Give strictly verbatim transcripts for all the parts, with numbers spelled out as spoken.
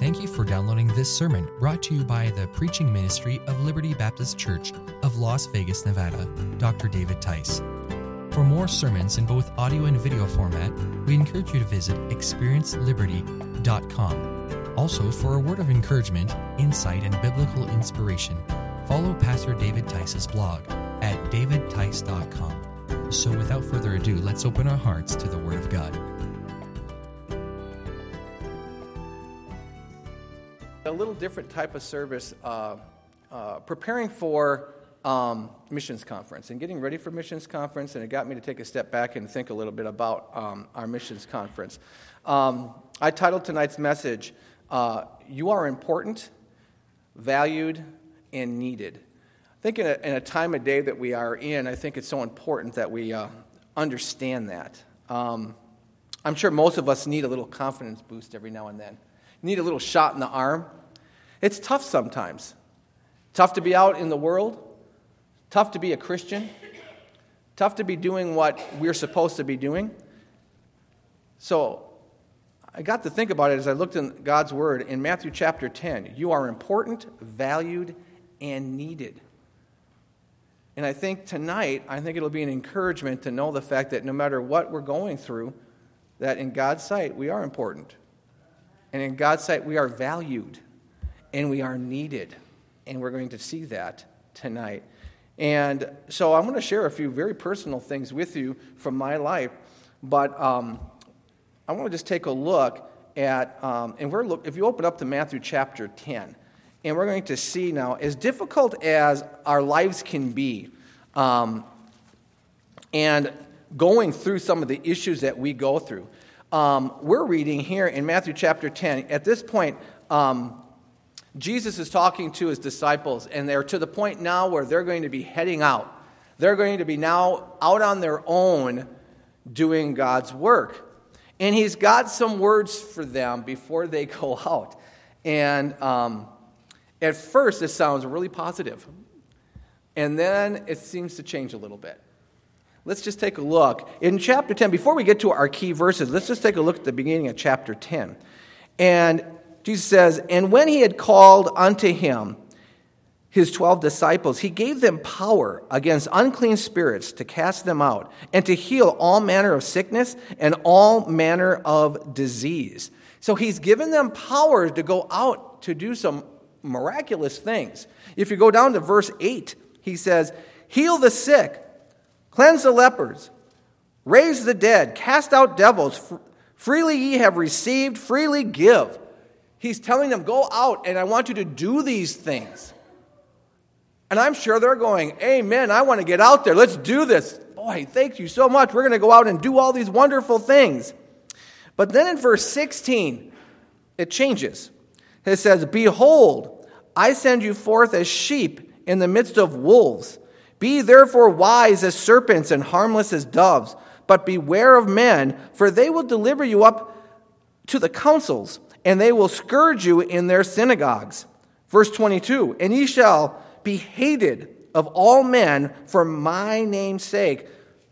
Thank you for downloading this sermon brought to you by the preaching ministry of Liberty Baptist Church of Las Vegas, Nevada, Doctor David Tice. For more sermons in both audio and video format, we encourage you to visit experience liberty dot com. Also, for a word of encouragement, insight, and biblical inspiration, follow Pastor David Tice's blog at david tice dot com. So without further ado, let's open our hearts to the Word of God. A little different type of service, uh, uh, preparing for um, missions conference and getting ready for missions conference, and it got me to take a step back and think a little bit about um, our missions conference. Um, I titled tonight's message, uh, You Are Important, Valued, and Needed. I think in a, in a time of day that we are in, I think it's so important that we uh, understand that. Um, I'm sure most of us need a little confidence boost every now and then. Need a little shot in the arm. It's tough sometimes. Tough to be out in the world. Tough to be a Christian. Tough to be doing what we're supposed to be doing. So I got to think about it as I looked in God's Word in Matthew chapter ten. You are important, valued, and needed. And I think tonight, I think it'll be an encouragement to know the fact that no matter what we're going through, that in God's sight, we are important. And in God's sight, we are valued, and we are needed, and we're going to see that tonight. And so I'm going to share a few very personal things with you from my life, but um, I want to just take a look at, um, and we're look. If you open up to Matthew chapter ten, and we're going to see now, as difficult as our lives can be, um, and going through some of the issues that we go through, Um, we're reading here in Matthew chapter ten. At this point, um, Jesus is talking to his disciples, and they're to the point now where they're going to be heading out. They're going to be now out on their own doing God's work. And he's got some words for them before they go out. And um, at first, it sounds really positive. And then it seems to change a little bit. Let's just take a look. In chapter ten, before we get to our key verses, let's just take a look at the beginning of chapter ten. And Jesus says, And when he had called unto him his twelve disciples, he gave them power against unclean spirits to cast them out, and to heal all manner of sickness and all manner of disease. So he's given them power to go out to do some miraculous things. If you go down to verse eight, he says, Heal the sick, cleanse the lepers, raise the dead, cast out devils. Freely ye have received, freely give. He's telling them, go out, and I want you to do these things. And I'm sure they're going, amen, I want to get out there. Let's do this. Boy, thank you so much. We're going to go out and do all these wonderful things. But then in verse sixteen, it changes. It says, Behold, I send you forth as sheep in the midst of wolves. Be therefore wise as serpents and harmless as doves, but beware of men, for they will deliver you up to the councils, and they will scourge you in their synagogues. Verse twenty-two, And ye shall be hated of all men for my name's sake,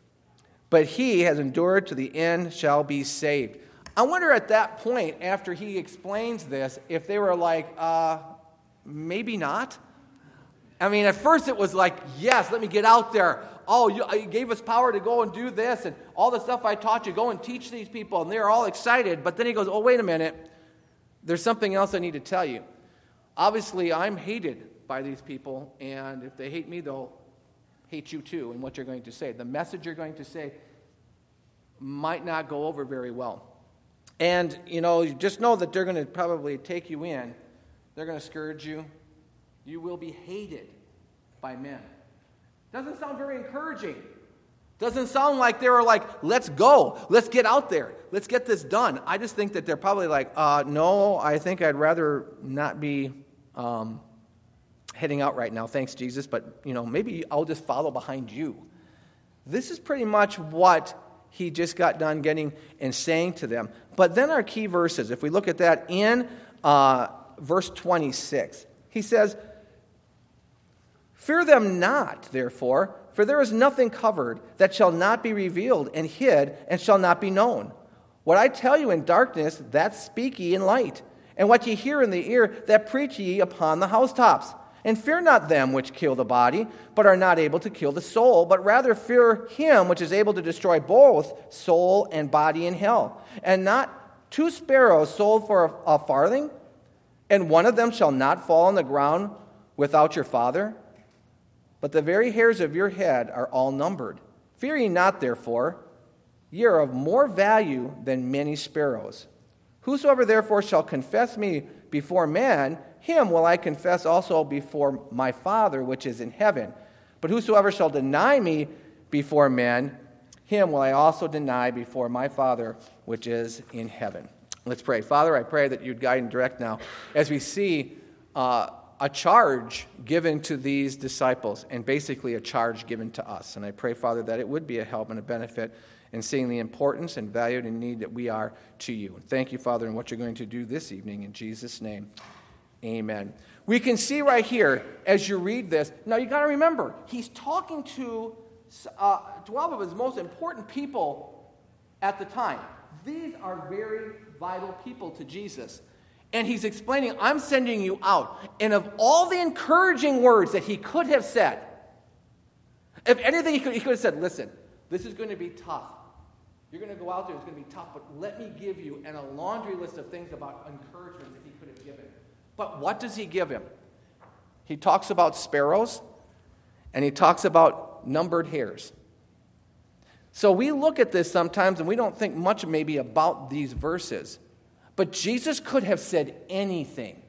but he has endured to the end shall be saved. I wonder at that point, after he explains this, if they were like, uh, maybe not. I mean, at first it was like, yes, let me get out there. Oh, you, you gave us power to go and do this, and all the stuff I taught you, go and teach these people, and they're all excited. But then he goes, oh, wait a minute. There's something else I need to tell you. Obviously, I'm hated by these people, and if they hate me, they'll hate you too in what you're going to say. The message you're going to say might not go over very well. And, you know, you just know that they're going to probably take you in. They're going to scourge you. You will be hated by men. Doesn't sound very encouraging. Doesn't sound like they were like, let's go. Let's get out there. Let's get this done. I just think that they're probably like, uh, no, I think I'd rather not be um, heading out right now. Thanks, Jesus. But, you know, maybe I'll just follow behind you. This is pretty much what he just got done getting and saying to them. But then our key verses, if we look at that in uh, verse twenty-six, he says, Fear them not, therefore, for there is nothing covered that shall not be revealed, and hid and shall not be known. What I tell you in darkness, that speak ye in light. And what ye hear in the ear, that preach ye upon the housetops. And fear not them which kill the body, but are not able to kill the soul, but rather fear him which is able to destroy both soul and body in hell. And not two sparrows sold for a farthing, and one of them shall not fall on the ground without your Father? But the very hairs of your head are all numbered. Fear ye not, therefore, ye are of more value than many sparrows. Whosoever therefore shall confess me before man, him will I confess also before my Father which is in heaven. But whosoever shall deny me before men, him will I also deny before my Father which is in heaven. Let's pray. Father, I pray that you'd guide and direct now as we see uh, a charge given to these disciples and basically a charge given to us. And I pray, Father, that it would be a help and a benefit in seeing the importance and value and need that we are to you. And thank you, Father, in what you're going to do this evening. In Jesus' name, amen. We can see right here as you read this. Now, you got to remember, he's talking to uh, twelve of his most important people at the time. These are very vital people to Jesus. And he's explaining, I'm sending you out. And of all the encouraging words that he could have said, if anything, he could, he could have said, listen, this is going to be tough. You're going to go out there, it's going to be tough, but let me give you, and a laundry list of things about encouragement that he could have given. But what does he give him? He talks about sparrows, and he talks about numbered hairs. So we look at this sometimes, and we don't think much maybe about these verses. But Jesus could have said anything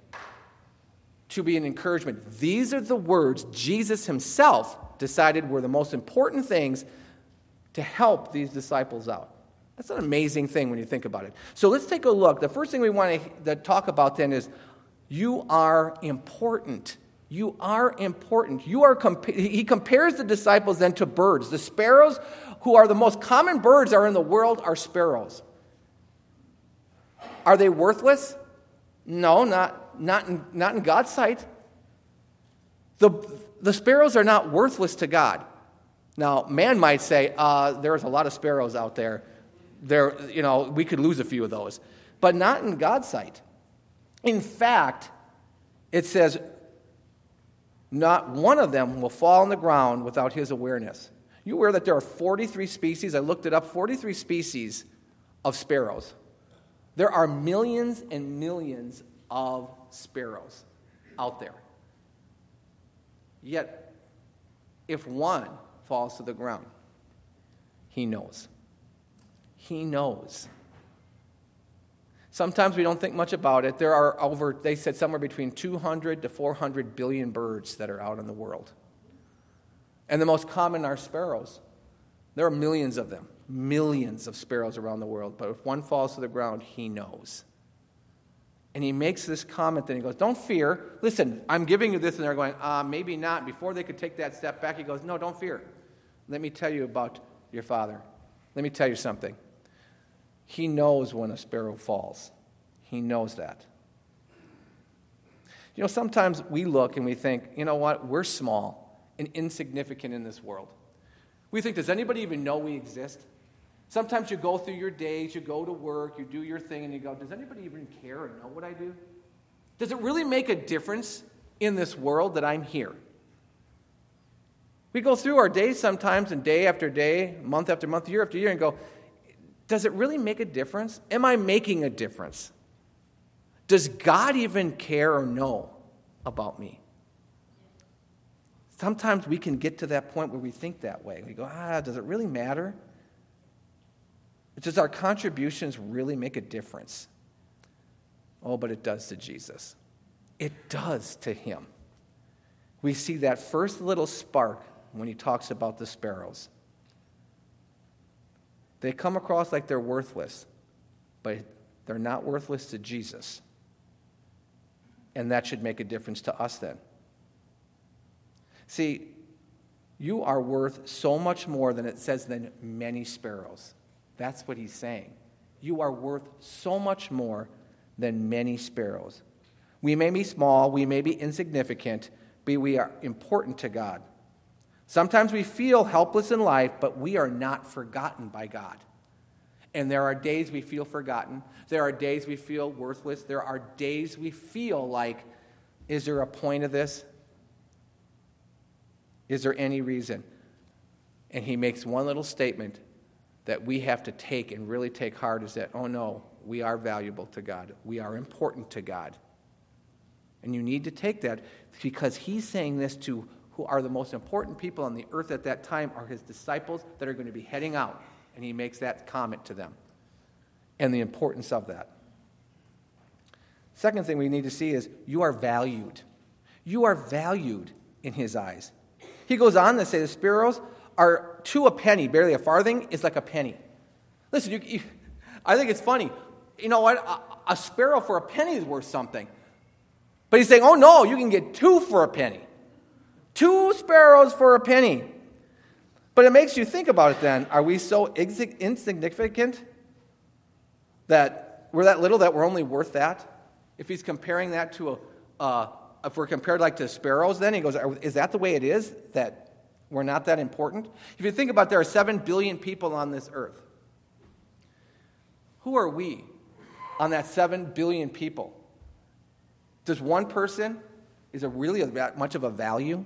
to be an encouragement. These are the words Jesus himself decided were the most important things to help these disciples out. That's an amazing thing when you think about it. So let's take a look. The first thing we want to talk about then is you are important. You are important. You are. Compa- he compares the disciples then to birds. The sparrows, who are the most common birds are in the world, are sparrows. Are they worthless? No, not, not, in, not in God's sight. The, the sparrows are not worthless to God. Now, man might say, uh, there's a lot of sparrows out there. There, you know, we could lose a few of those. But not in God's sight. In fact, it says, not one of them will fall on the ground without his awareness. You aware that there are forty-three species? I looked it up, forty-three species of sparrows. There are millions and millions of sparrows out there. Yet, if one falls to the ground, he knows. He knows. Sometimes we don't think much about it. There are over, they said, somewhere between two hundred to four hundred billion birds that are out in the world. And the most common are sparrows. There are millions of them. Millions of sparrows around the world, but if one falls to the ground, he knows. And he makes this comment, then he goes, don't fear. Listen, I'm giving you this, and they're going, uh, maybe not. Before they could take that step back, he goes, no, don't fear. Let me tell you about your Father. Let me tell you something. He knows when a sparrow falls. He knows that. You know, sometimes we look and we think, you know what, we're small and insignificant in this world. We think, does anybody even know we exist? Sometimes you go through your days, you go to work, you do your thing, and you go, does anybody even care or know what I do? Does it really make a difference in this world that I'm here? We go through our days sometimes, and day after day, month after month, year after year, and go, does it really make a difference? Am I making a difference? Does God even care or know about me? Sometimes we can get to that point where we think that way. We go, ah, does it really matter? Does our contributions really make a difference? Oh, but it does to Jesus. It does to him. We see that first little spark when he talks about the sparrows. They come across like they're worthless, but they're not worthless to Jesus. And that should make a difference to us then. See, you are worth so much more than it says than many sparrows. That's what he's saying. You are worth so much more than many sparrows. We may be small, we may be insignificant, but we are important to God. Sometimes we feel helpless in life, but we are not forgotten by God. And there are days we feel forgotten. There are days we feel worthless. There are days we feel like, is there a point of this? Is there any reason? And he makes one little statement that we have to take and really take heart, is that, oh no, we are valuable to God. We are important to God. And you need to take that, because he's saying this to who are the most important people on the earth at that time are his disciples that are going to be heading out. And he makes that comment to them and the importance of that. Second thing we need to see is you are valued. You are valued in his eyes. He goes on to say the sparrows are to a penny, barely a farthing is like a penny. Listen, you, you, I think it's funny. You know what? A, a sparrow for a penny is worth something. But he's saying, oh no, you can get two for a penny. Two sparrows for a penny. But it makes you think about it then. Are we so insignificant that we're that little that we're only worth that? If he's comparing that to a, uh, if we're compared like to sparrows, then he goes, is that the way it is, that we're not that important? If you think about it, there are seven billion people on this earth. Who are we on that seven billion people? Does one person, is it really that much of a value?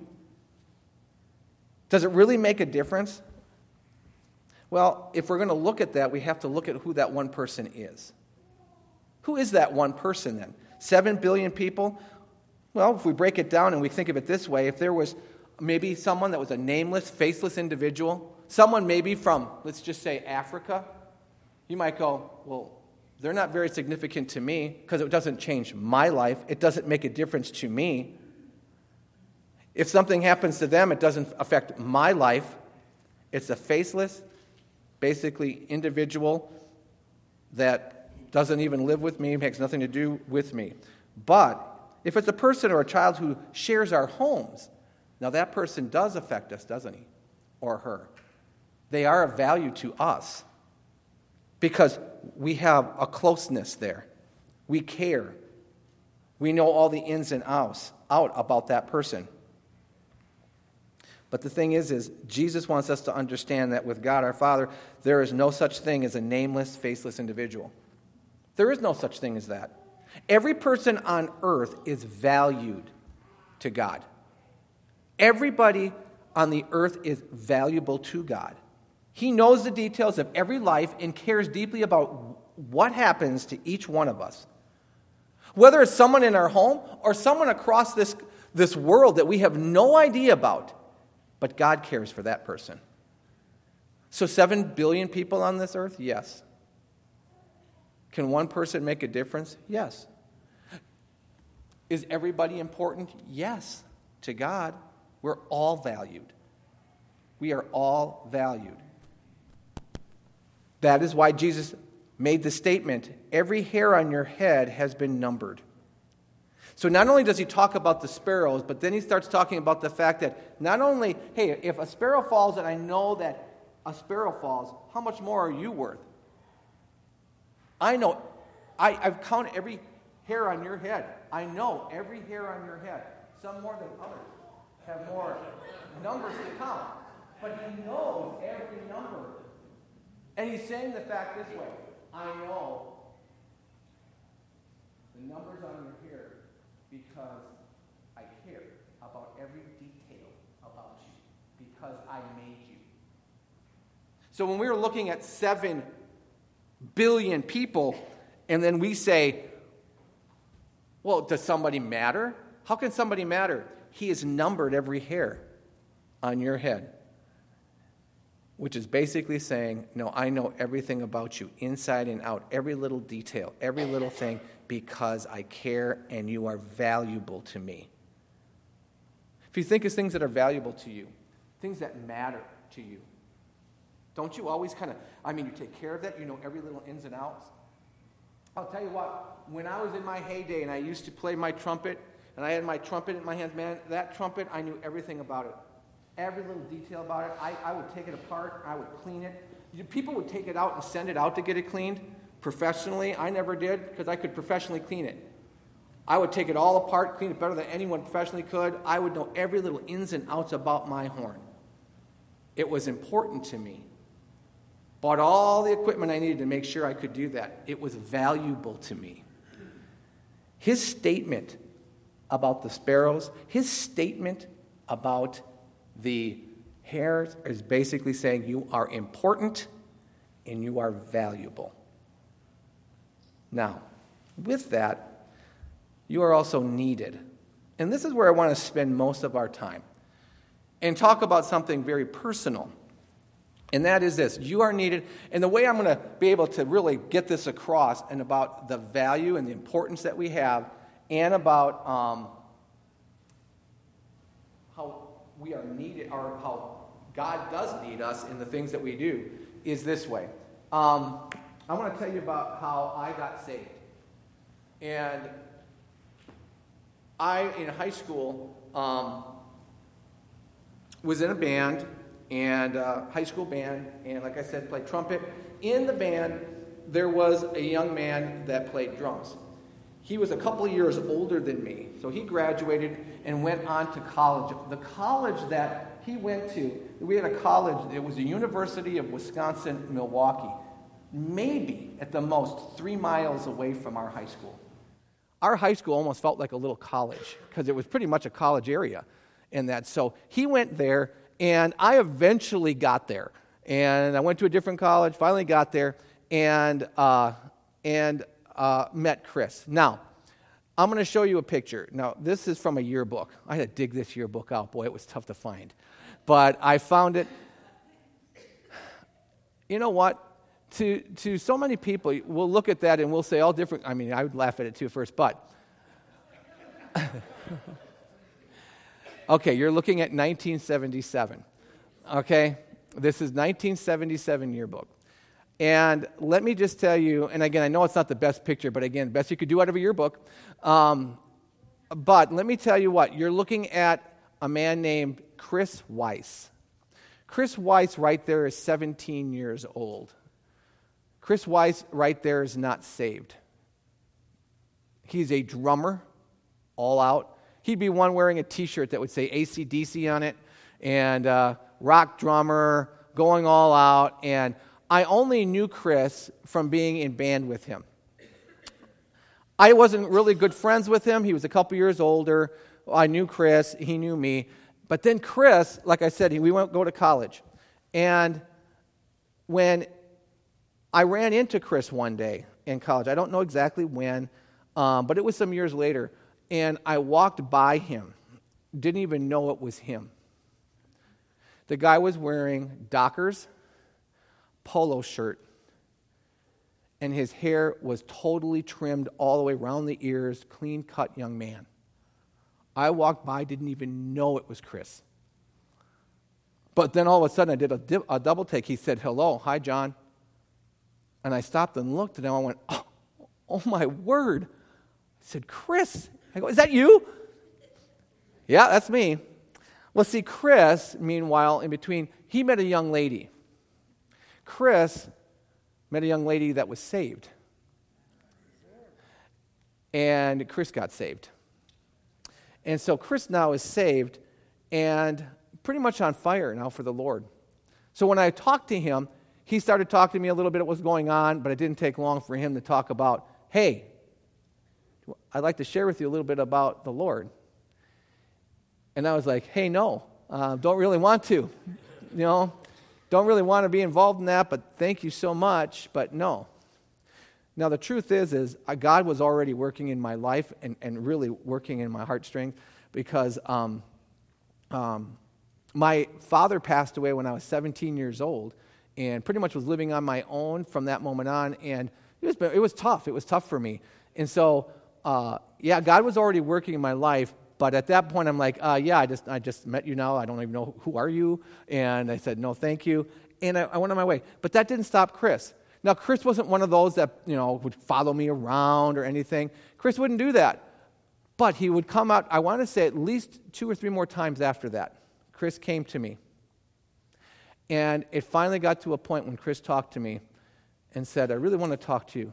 Does it really make a difference? Well, if we're going to look at that, we have to look at who that one person is. Who is that one person then? Seven billion people? Well, if we break it down and we think of it this way, if there was maybe someone that was a nameless, faceless individual, someone maybe from, let's just say, Africa, you might go, well, they're not very significant to me because it doesn't change my life. It doesn't make a difference to me. If something happens to them, it doesn't affect my life. It's a faceless, basically individual that doesn't even live with me, makes nothing to do with me. But if it's a person or a child who shares our homes, now that person does affect us, doesn't he? Or her. They are of value to us because we have a closeness there. We care. We know all the ins and outs out about that person. But the thing is, is Jesus wants us to understand that with God our Father, there is no such thing as a nameless, faceless individual. There is no such thing as that. Every person on earth is valued to God. Everybody on the earth is valuable to God. He knows the details of every life and cares deeply about what happens to each one of us. Whether it's someone in our home or someone across this, this world that we have no idea about, but God cares for that person. So seven billion people on this earth? Yes. Can one person make a difference? Yes. Is everybody important? Yes. To God, we're all valued. We are all valued. That is why Jesus made the statement, every hair on your head has been numbered. So not only does he talk about the sparrows, but then he starts talking about the fact that not only, hey, if a sparrow falls and I know that a sparrow falls, how much more are you worth? I know, I, I've counted every hair on your head. I know every hair on your head. Some more than others have more numbers to count. But he knows every number. And he's saying the fact this way, I know the numbers on your hair because I care about every detail about you, because I made you. So when we were looking at seven billion people, and then we say, well, does somebody matter? How can somebody matter? He has numbered every hair on your head, which is basically saying, no, I know everything about you, inside and out, every little detail, every little thing, because I care and you are valuable to me. If you think of things that are valuable to you, things that matter to you, don't you always kind of, I mean, you take care of that, you know every little ins and outs? I'll tell you what, when I was in my heyday and I used to play my trumpet, and I had my trumpet in my hands, man, that trumpet, I knew everything about it. Every little detail about it. I, I would take it apart. I would clean it. You, people would take it out and send it out to get it cleaned professionally. I never did because I could professionally clean it. I would take it all apart, clean it better than anyone professionally could. I would know every little ins and outs about my horn. It was important to me. bought all the equipment I needed to make sure I could do that. It was valuable to me. His statement about the sparrows, his statement about the hares is basically saying you are important and you are valuable. Now, with that, you are also needed. And this is where I want to spend most of our time and talk about something very personal. And that is this. You are needed. And the way I'm going to be able to really get this across and about the value and the importance that we have and about um, how we are needed, or how God does need us in the things that we do, is this way. Um, I want to tell you about how I got saved. And I, in high school, um, was in a band, and uh, high school band, and like I said, played trumpet. In the band, there was a young man that played drums. He was a couple of years older than me, so he graduated and went on to college. The college that he went to, we had a college, it was the University of Wisconsin-Milwaukee, maybe at the most three miles away from our high school. Our high school almost felt like a little college because it was pretty much a college area in that. So he went there, and I eventually got there. And I went to a different college, finally got there, and uh, and uh, met Chris. Now, I'm going to show you a picture. Now, this is from a yearbook. I had to dig this yearbook out. Boy, it was tough to find. But I found it. You know what? To to so many people, we'll look at that and we'll say all different. I mean, I would laugh at it too first, but okay, you're looking at nineteen seventy-seven. Okay, this is nineteen seventy-seven yearbook, and let me just tell you. And again, I know it's not the best picture, but again, best you could do out of a yearbook. Um, but let me tell you what you're looking at: a man named Chris Weiss. Chris Weiss, right there, is seventeen years old. Chris Weiss right there is not saved. He's a drummer, all out. He'd be one wearing a t-shirt that would say A C D C on it, and uh, rock drummer, going all out. And I only knew Chris from being in band with him. I wasn't really good friends with him. He was a couple years older. I knew Chris. He knew me. But then Chris, like I said, we went go to college. And when I ran into Chris one day in college. I don't know exactly when, um, but it was some years later. And I walked by him. Didn't even know it was him. The guy was wearing Dockers, polo shirt, and his hair was totally trimmed all the way around the ears, clean-cut young man. I walked by, didn't even know it was Chris. But then all of a sudden I did a, di- a double take. He said, "Hello, hi, John." And I stopped and looked, and I went, oh, oh my word. I said, "Chris." I go, "Is that you?" "Yeah, that's me." Well, see, Chris, meanwhile, in between, he met a young lady. Chris met a young lady that was saved. And Chris got saved. And so Chris now is saved and pretty much on fire now for the Lord. So when I talked to him, he started talking to me a little bit about what's going on, but it didn't take long for him to talk about, "Hey, I'd like to share with you a little bit about the Lord." And I was like, "Hey, no, uh, don't really want to. You know, don't really want to be involved in that, but thank you so much, but no." Now, the truth is, is God was already working in my life and, and really working in my heartstrings because um, um, my father passed away when I was seventeen years old, and pretty much was living on my own from that moment on, and it was it was tough. It was tough for me. And so, uh, yeah, God was already working in my life, but at that point, I'm like, uh, yeah, I just I just met you now. I don't even know, who are you? And I said, "No, thank you." And I, I went on my way. But that didn't stop Chris. Now, Chris wasn't one of those that, you know, would follow me around or anything. Chris wouldn't do that. But he would come out, I want to say at least two or three more times after that. Chris came to me. And it finally got to a point when Chris talked to me and said, "I really want to talk to you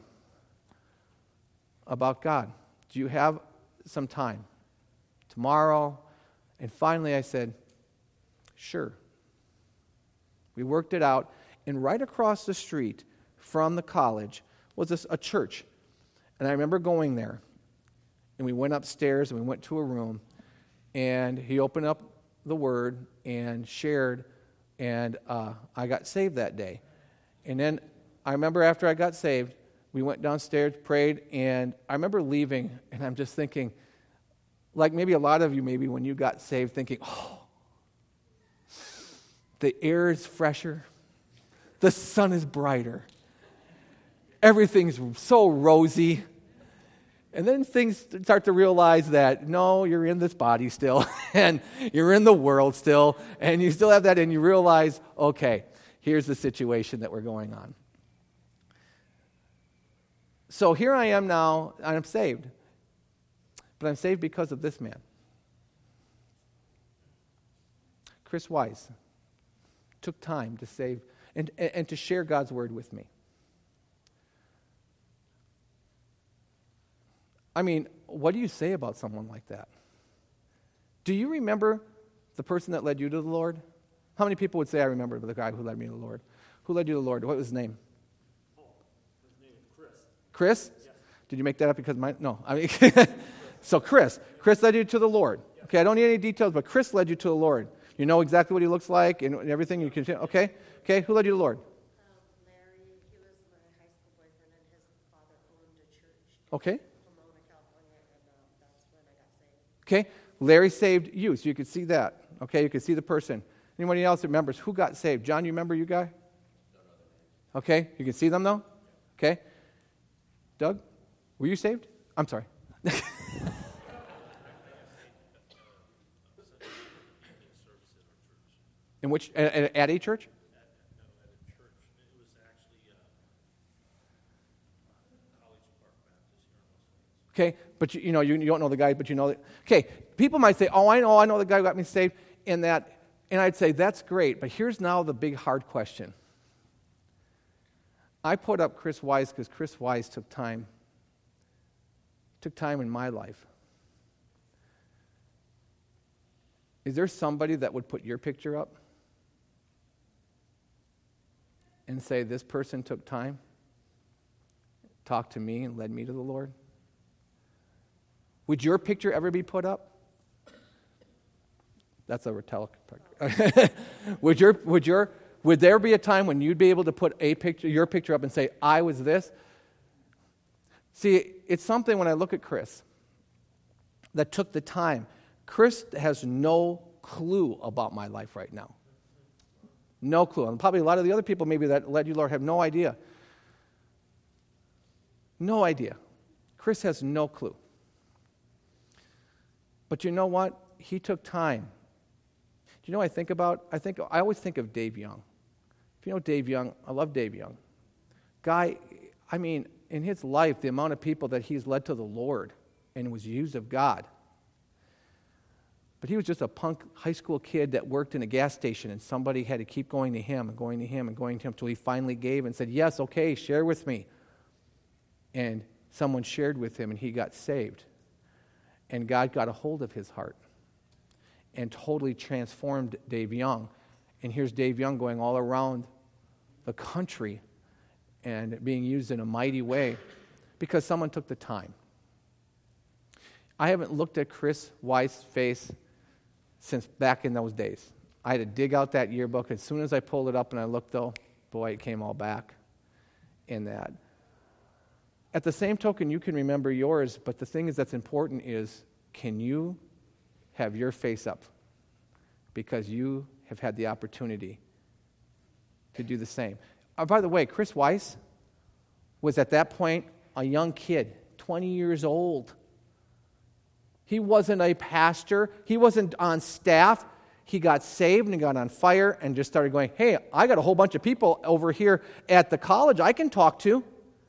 about God. Do you have some time tomorrow?" And finally I said, "Sure." We worked it out. And right across the street from the college was this, a church. And I remember going there. And we went upstairs and we went to a room. And he opened up the Word and shared. And uh, I got saved that day. And then I remember after I got saved, we went downstairs, prayed. And I remember leaving. And I'm just thinking, like maybe a lot of you maybe when you got saved thinking, oh, the air is fresher. The sun is brighter. Everything's so rosy. And then things start to realize that, no, you're in this body still, and you're in the world still, and you still have that, and you realize, okay, here's the situation that we're going on. So here I am now, and I'm saved. But I'm saved because of this man. Chris Wise took time to save and, and, and to share God's word with me. I mean, what do you say about someone like that? Do you remember the person that led you to the Lord? How many people would say, I remember the guy who led me to the Lord? Who led you to the Lord? What was his name? Oh, his name is Chris. Chris? Yes. Did you make that up because my, no. I mean, so Chris. Chris led you to the Lord. Okay, I don't need any details, but Chris led you to the Lord. You know exactly what he looks like and everything. You can, okay? Okay, who led you to the Lord? Um, Larry, he was my high school boyfriend, and his father owned a church Okay. in Pomona, California, and um, that's when I got saved. Okay, Larry saved you, so you could see that. Okay, you could see the person. Anybody else that remembers who got saved? John, you remember you guy? Okay, you can see them though? Okay. Doug, were you saved? I'm sorry. In which, at, at a church? Okay, but you, you know, you, you don't know the guy, but you know that. Okay, people might say, oh, I know, I know the guy who got me saved, and that, and I'd say, that's great, but here's now the big hard question. I put up Chris Wise because Chris Wise took time, took time in my life. Is there somebody that would put your picture up and say, this person took time, talked to me, and led me to the Lord? Would your picture ever be put up? That's a rhetorical part. would your would your would there be a time when you'd be able to put a picture, your picture up and say, I was this? See, it's something when I look at Chris that took the time. Chris has no clue about my life right now. No clue. And probably a lot of the other people maybe that led you, Lord, have no idea. No idea. Chris has no clue. But you know what? He took time. Do you know what I think about? I think I always think of Dave Young. If you know Dave Young, I love Dave Young. Guy, I mean, in his life, the amount of people that he's led to the Lord and was used of God. But he was just a punk high school kid that worked in a gas station, and somebody had to keep going to him and going to him and going to him until he finally gave and said, yes, okay, share with me. And someone shared with him, and he got saved. And God got a hold of his heart and totally transformed Dave Young. And here's Dave Young going all around the country and being used in a mighty way because someone took the time. I haven't looked at Chris Wise's face since back in those days. I had to dig out that yearbook. As soon as I pulled it up and I looked, though, boy, it came all back in that. At the same token, you can remember yours, but the thing is that's important is, can you have your face up? Because you have had the opportunity to do the same. Oh, by the way, Chris Wise was at that point a young kid, twenty years old. He wasn't a pastor. He wasn't on staff. He got saved and he got on fire and just started going, hey, I got a whole bunch of people over here at the college I can talk to.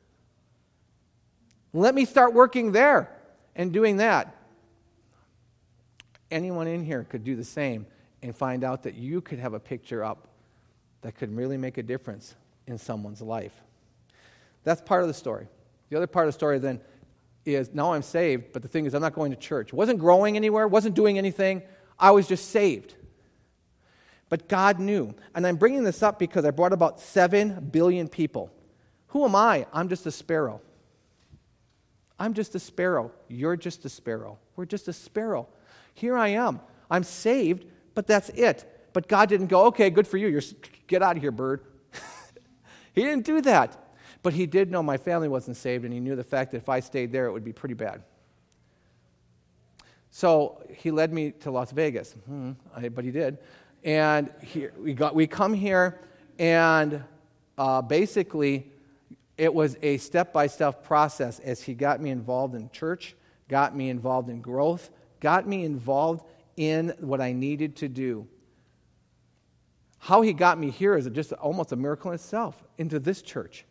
Let me start working there and doing that. Anyone in here could do the same and find out that you could have a picture up that could really make a difference in someone's life. That's part of the story. The other part of the story then is now I'm saved, but the thing is I'm not going to church. Wasn't growing anywhere, wasn't doing anything. I was just saved. But God knew. And I'm bringing this up because I brought about seven billion people. Who am I? I'm just a sparrow. I'm just a sparrow. You're just a sparrow. We're just a sparrow. Here I am. I'm saved, but that's it. But God didn't go, okay, good for you. You're, get out of here, bird. He didn't do that. But he did know my family wasn't saved, and he knew the fact that if I stayed there, it would be pretty bad. So he led me to Las Vegas. Hmm, I, but he did. And here, we, got, we come here, and uh, basically, it was a step-by-step process as he got me involved in church, got me involved in growth, got me involved in what I needed to do. How he got me here is just almost a miracle in itself, into this church.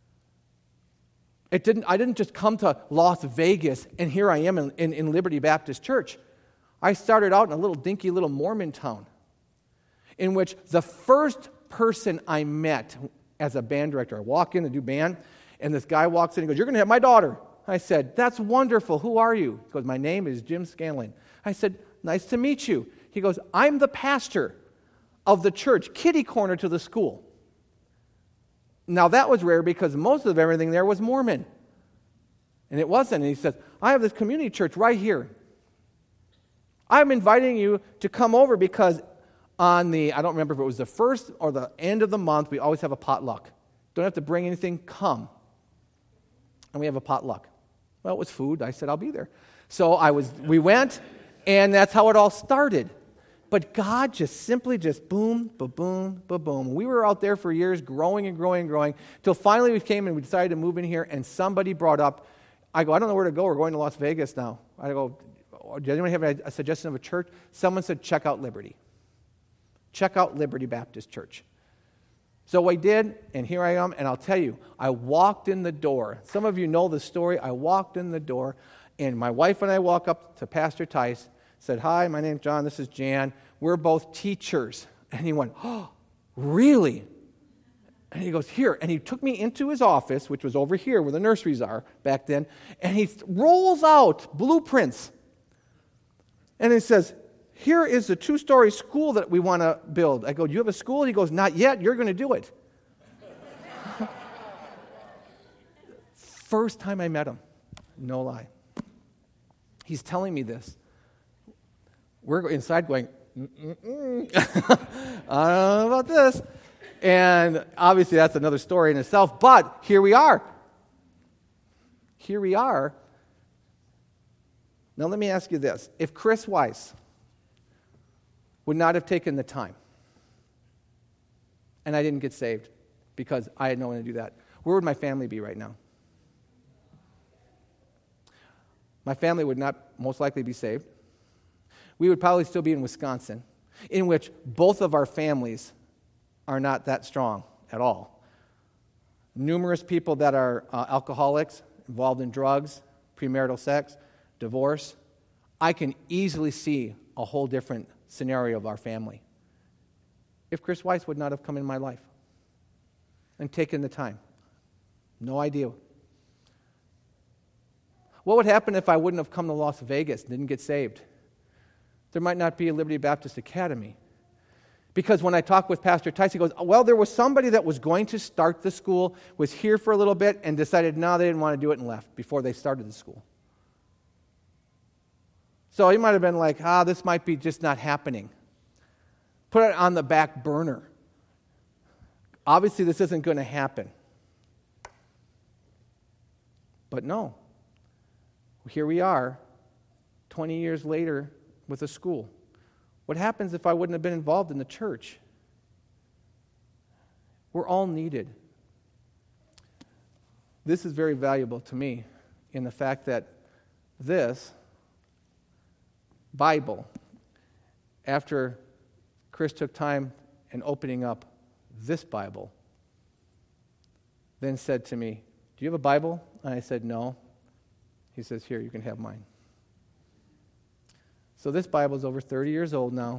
It didn't. I didn't just come to Las Vegas, and here I am in, in, in Liberty Baptist Church. I started out in a little dinky little Mormon town, in which the first person I met as a band director, I walk in to do band, and this guy walks in and goes, "You're going to have my daughter." I said, "That's wonderful. Who are you?" He goes, "My name is Jim Scanlon." I said, "Nice to meet you." He goes, "I'm the pastor of the church, kitty corner to the school." Now that was rare because most of everything there was Mormon. And it wasn't. And he says, "I have this community church right here. I'm inviting you to come over because on the, I don't remember if it was the first or the end of the month, we always have a potluck. Don't have to bring anything, come. And we have a potluck. Well, it was food. I said, I'll be there. So I was. we went, and that's how it all started. But God just simply just boom, ba-boom, ba-boom. We were out there for years growing and growing and growing till finally we came and we decided to move in here, and somebody brought up, I go, "I don't know where to go. We're going to Las Vegas now." I go, "Does anyone have a, a suggestion of a church?" Someone said, "Check out Liberty. Check out Liberty Baptist Church." So I did, and here I am, and I'll tell you, I walked in the door. Some of you know the story. I walked in the door, and my wife and I walk up to Pastor Tice, said, "Hi, my name's John, this is Jan. We're both teachers." And he went, "Oh, really?" And he goes, "Here." And he took me into his office, which was over here where the nurseries are back then, and he rolls out blueprints. And he says, "Here is the two-story school that we want to build." I go, "Do you have a school?" He goes, "Not yet. You're going to do it." First time I met him, no lie. He's telling me this. We're inside going, Mm-mm-mm. I don't know about this. And obviously that's another story in itself, but here we are. Here we are. Now let me ask you this. If Chris Weiss would not have taken the time, and I didn't get saved because I had no one to do that, where would my family be right now? My family would not most likely be saved. We would probably still be in Wisconsin, in which both of our families are not that strong at all. Numerous people that are uh, alcoholics, involved in drugs, premarital sex, divorce. I can easily see a whole different scenario of our family if Chris Weiss would not have come in my life and taken the time. No idea. What would happen if I wouldn't have come to Las Vegas and didn't get saved? There might not be a Liberty Baptist Academy. Because when I talk with Pastor Tice, he goes, "Well, there was somebody that was going to start the school, was here for a little bit, and decided, no, they didn't want to do it and left before they started the school." So he might have been like, ah, this might be just not happening. Put it on the back burner. Obviously, this isn't going to happen. But no. Here we are, twenty years later, with a school. What happens if I wouldn't have been involved in the church? We're all needed. This is very valuable to me in the fact that this Bible, after Chris took time in opening up this Bible, then said to me, "Do you have a Bible?" And I said, "No." He says, "Here, you can have mine." So this Bible is over thirty years old now.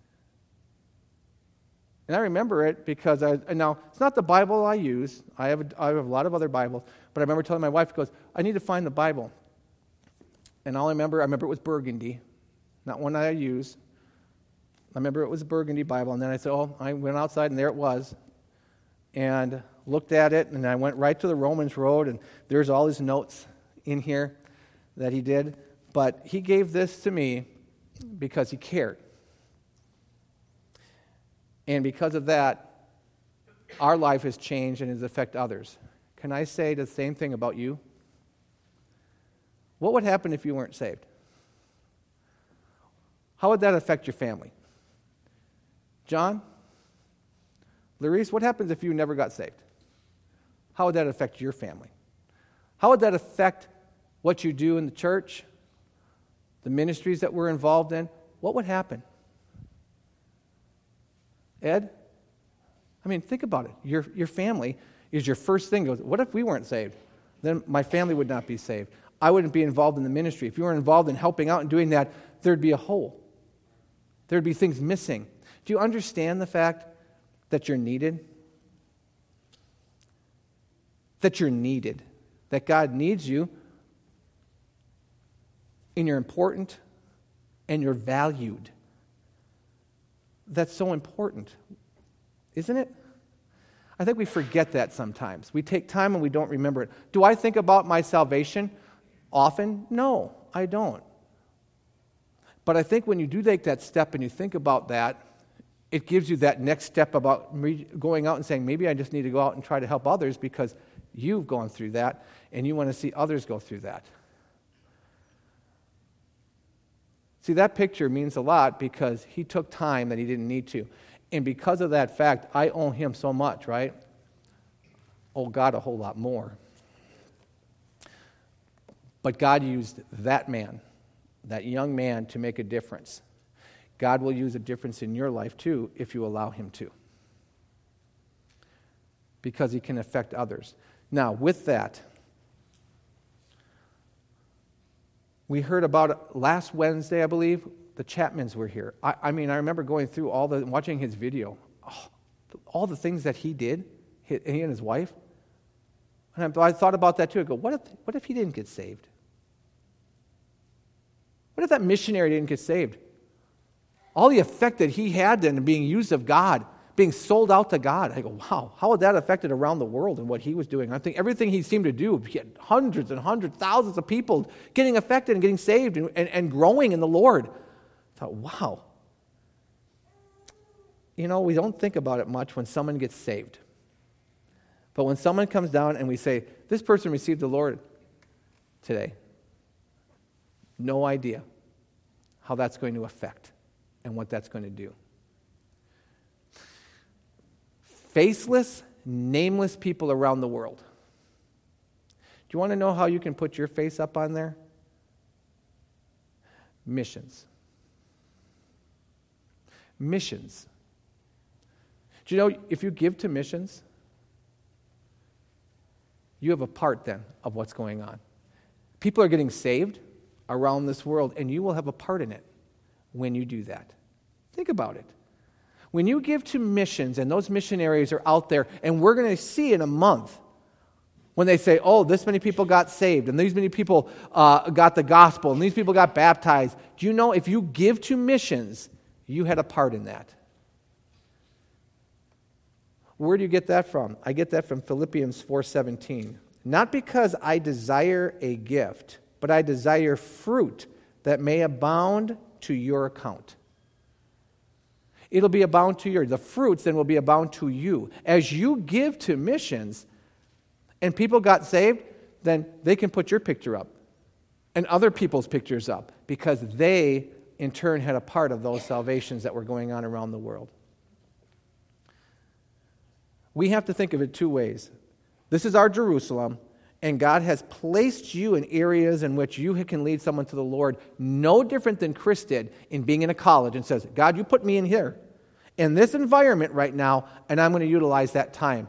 And I remember it because, I, and now, it's not the Bible I use. I have, a, I have a lot of other Bibles. But I remember telling my wife, goes, "I need to find the Bible." And all I remember, I remember it was burgundy, not one that I use. I remember it was a Burgundy Bible, and then I said, oh, I went outside, and there it was, and looked at it, and I went right to the Romans Road, and there's all his notes in here that he did. But he gave this to me because he cared. And because of that, our life has changed and has affected others. Can I say the same thing about you? What would happen if you weren't saved? How would that affect your family? John? Larice, what happens if you never got saved? How would that affect your family? How would that affect what you do in the church, the ministries that we're involved in? What would happen? Ed? I mean, think about it. Your, your family is your first thing. Goes, what if we weren't saved? Then my family would not be saved. I wouldn't be involved in the ministry. If you were involved in helping out and doing that, there'd be a hole. There'd be things missing. Do you understand the fact that you're needed? That you're needed. That God needs you, and you're important, and you're valued. That's so important, isn't it? I think we forget that sometimes. We take time and we don't remember it. Do I think about my salvation often? No, I don't. But I think when you do take that step and you think about that, it gives you that next step about going out and saying, maybe I just need to go out and try to help others because you've gone through that and you want to see others go through that. See, that picture means a lot because he took time that he didn't need to. And because of that fact, I owe him so much, right? Owe God a whole lot more. But God used that man, that young man, to make a difference. God will use a difference in your life too if you allow him to. Because he can affect others. Now, with that, we heard about it last Wednesday, I believe, the Chapmans were here. I, I mean, I remember going through all the, watching his video, oh, all the things that he did, he, he and his wife. And I, I thought about that too. I go, what if, what if he didn't get saved? What if that missionary didn't get saved? All the effect that he had then in being used of God, being sold out to God. I go, wow, how would that affect it around the world and what he was doing? I think everything he seemed to do, he had hundreds and hundreds, thousands of people getting affected and getting saved and, and, and growing in the Lord. I thought, wow. You know, we don't think about it much when someone gets saved. But when someone comes down and we say, this person received the Lord today, no idea how that's going to affect and what that's going to do. Faceless, nameless people around the world. Do you want to know how you can put your face up on there? Missions. Missions. Do you know, if you give to missions, you have a part then of what's going on. People are getting saved around this world, and you will have a part in it when you do that. Think about it. When you give to missions, and those missionaries are out there, and we're going to see in a month when they say, oh, this many people got saved, and these many people uh, got the gospel, and these people got baptized. Do you know if you give to missions, you had a part in that? Where do you get that from? I get that from Philippians four seventeen. Not because I desire a gift, but I desire fruit that may abound to your account. It'll be abound to your, the fruits then will be abound to you. As you give to missions and people got saved, then they can put your picture up and other people's pictures up because they in turn had a part of those salvations that were going on around the world. We have to think of it two ways. This is our Jerusalem, and God has placed you in areas in which you can lead someone to the Lord, no different than Chris did in being in a college and says, God, you put me in here, in this environment right now, and I'm going to utilize that time.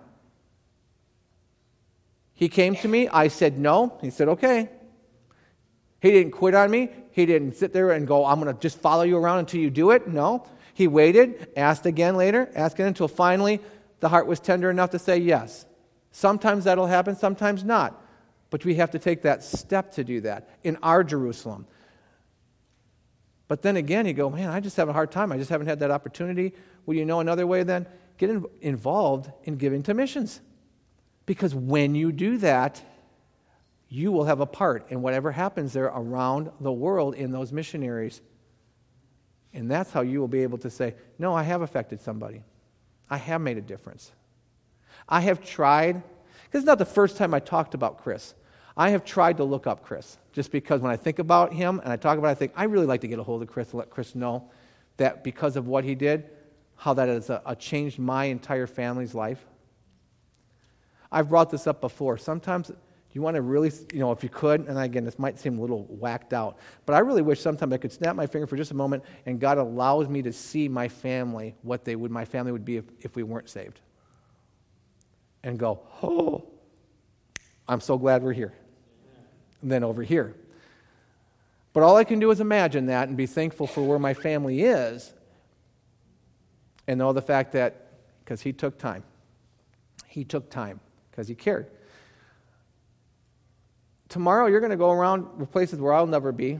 He came to me. I said no. He said, okay. He didn't quit on me. He didn't sit there and go, I'm going to just follow you around until you do it. No. He waited, asked again later, asked again until finally the heart was tender enough to say yes. Sometimes that'll happen, sometimes not. But we have to take that step to do that in our Jerusalem. But then again, you go, man, I just have a hard time. I just haven't had that opportunity. Well, you know another way then? Get in, involved in giving to missions. Because when you do that, you will have a part in whatever happens there around the world in those missionaries. And that's how you will be able to say, no, I have affected somebody. I have made a difference. I have tried, because it's not the first time I talked about Chris. I have tried to look up Chris, just because when I think about him and I talk about it, I think, I really like to get a hold of Chris and let Chris know that because of what he did, how that has uh, changed my entire family's life. I've brought this up before. Sometimes you want to really, you know, if you could, and again, this might seem a little whacked out, but I really wish sometimes I could snap my finger for just a moment and God allows me to see my family, what they would, my family would be if, if we weren't saved. And go, oh, I'm so glad we're here. And then over here. But all I can do is imagine that and be thankful for where my family is and know the fact that, because he took time. He took time because he cared. Tomorrow you're going to go around places where I'll never be.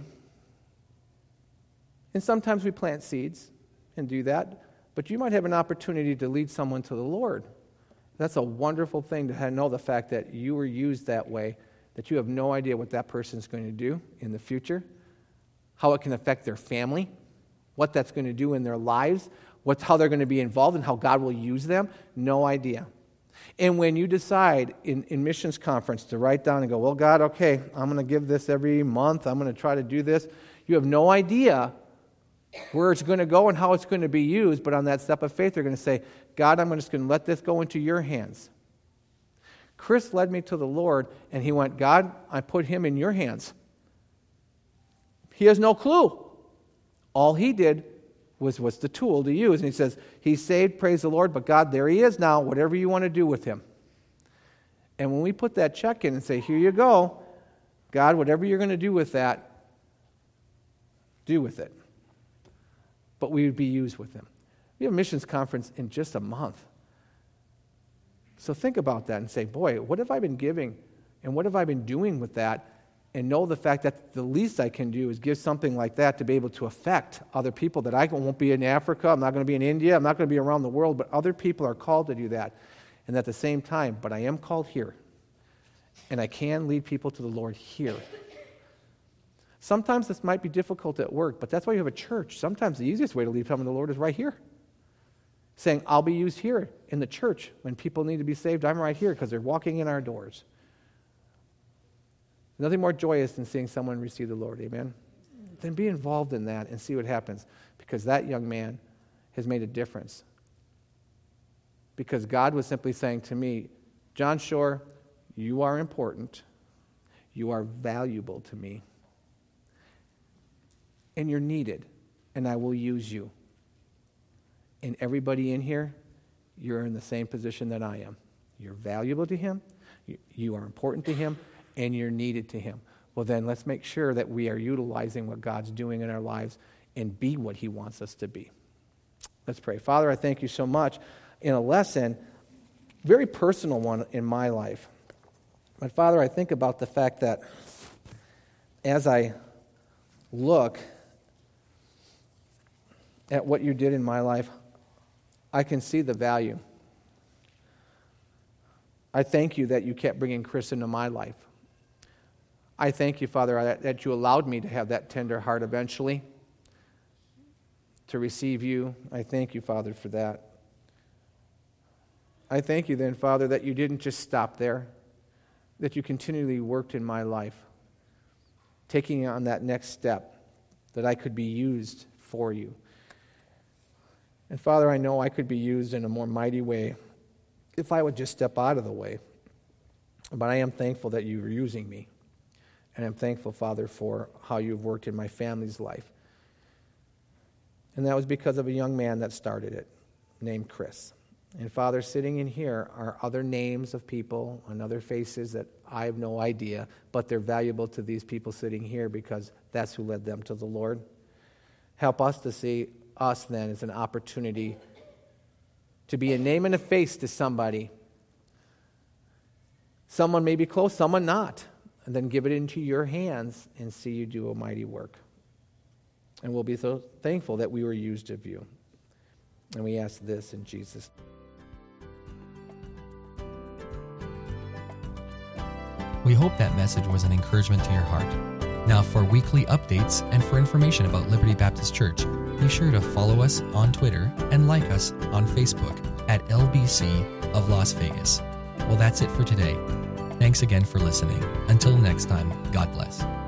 And sometimes we plant seeds and do that. But you might have an opportunity to lead someone to the Lord. That's a wonderful thing to know the fact that you were used that way, that you have no idea what that person's going to do in the future, how it can affect their family, what that's going to do in their lives, what's, how they're going to be involved and how God will use them. No idea. And when you decide in, in missions conference to write down and go, well, God, okay, I'm going to give this every month. I'm going to try to do this. You have no idea where it's going to go and how it's going to be used. But on that step of faith, they're going to say, God, I'm just going to let this go into your hands. Chris led me to the Lord, and he went, God, I put him in your hands. He has no clue. All he did was, was the tool to use. And he says, he's saved, praise the Lord, but God, there he is now, whatever you want to do with him. And when we put that check in and say, here you go, God, whatever you're going to do with that, do with it. But we would be used with him. We have a missions conference in just a month. So think about that and say, boy, what have I been giving and what have I been doing with that? And know the fact that the least I can do is give something like that to be able to affect other people, that I won't be in Africa, I'm not going to be in India, I'm not going to be around the world, but other people are called to do that. And at the same time, but I am called here. And I can lead people to the Lord here. Sometimes this might be difficult at work, but that's why you have a church. Sometimes the easiest way to lead someone to the Lord is right here. Saying, I'll be used here in the church. When people need to be saved, I'm right here because they're walking in our doors. Nothing more joyous than seeing someone receive the Lord, amen? Then be involved in that and see what happens, because that young man has made a difference. Because God was simply saying to me, John Shore, you are important, you are valuable to me, and you're needed, and I will use you. And everybody in here, you're in the same position that I am. You're valuable to him, you, you are important to him, and you're needed to him. Well, then let's make sure that we are utilizing what God's doing in our lives and be what he wants us to be. Let's pray. Father, I thank you so much in a lesson, very personal one in my life. But Father, I think about the fact that as I look at what you did in my life, I can see the value. I thank you that you kept bringing Chris into my life. I thank you, Father, that you allowed me to have that tender heart eventually to receive you. I thank you, Father, for that. I thank you then, Father, that you didn't just stop there, that you continually worked in my life, taking on that next step, that I could be used for you. And Father, I know I could be used in a more mighty way if I would just step out of the way. But I am thankful that you are using me. And I'm thankful, Father, for how you've worked in my family's life. And that was because of a young man that started it, named Chris. And Father, sitting in here are other names of people and other faces that I have no idea, but they're valuable to these people sitting here because that's who led them to the Lord. Help us to see us then as an opportunity to be a name and a face to somebody. Someone may be close, someone not. And then give it into your hands and see you do a mighty work. And we'll be so thankful that we were used of you. And we ask this in Jesus' name. We hope that message was an encouragement to your heart. Now, for weekly updates and for information about Liberty Baptist Church, be sure to follow us on Twitter and like us on Facebook at L B C of Las Vegas. Well, that's it for today. Thanks again for listening. Until next time, God bless.